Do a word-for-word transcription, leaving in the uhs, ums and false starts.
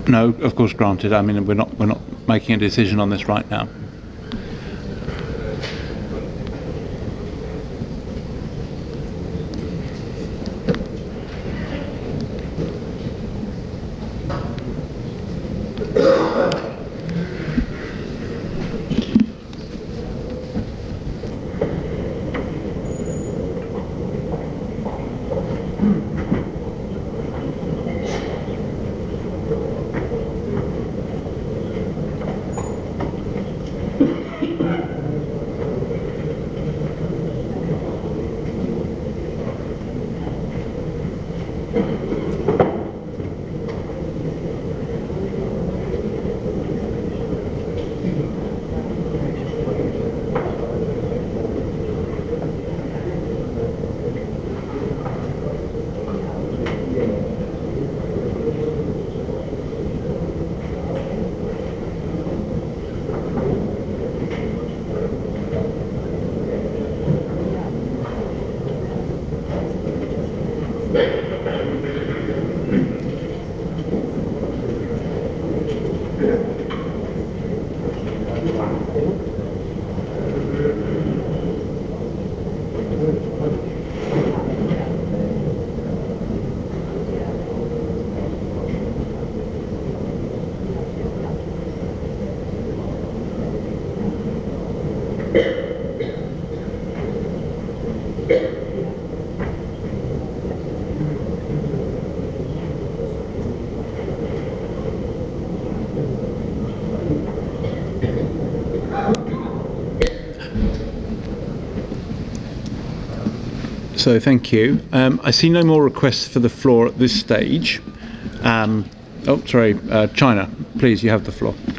No, of course, granted. I mean, we're not we're not making a decision on this right now. So thank you. Um, I see no more requests for the floor at this stage. Um, oh, sorry, uh, China, please, you have the floor.